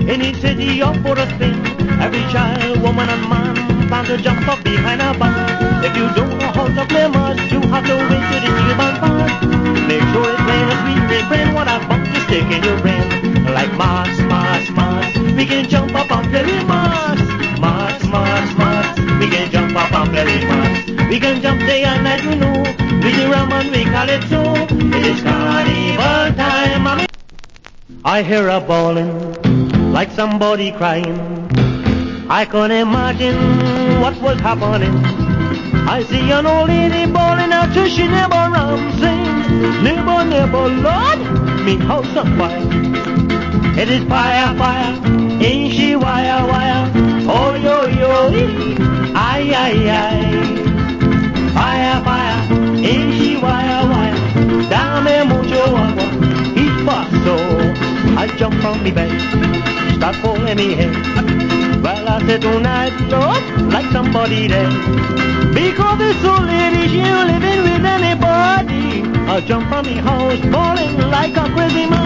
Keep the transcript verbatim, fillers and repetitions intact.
Any city or for a spin, every child, woman and man plan to jump up behind a bus. If you don't know how to play much, you have to wait till the G-band pass. Make sure it's playing a sweet refrain, what I bump to stick in your brain. Like Mars, Mars, Mars, we can jump up and play with Mars. Mars, Mars, Mars, we can jump up and play with Mars. We can jump day and night, you know. We do rum and we call it so. It is carnival time, mommy. I hear a bawling, like somebody crying. I can imagine what was happening. I see an old lady bawling out till she never ram sing. Neighbor, neighbor, Lord, me house on fire. It is fire, fire, ain't she wire, wire. Oh, yo, yo, ay, ay, ay. Fire, fire, ain't she wire, wire. Dame mucho agua, y paso. I jump from me bed, start pulling me head. Well, I said tonight, Lord, like somebody dead. Because this old lady, she ain't living with anybody. I jump from me house, falling like a crazy man.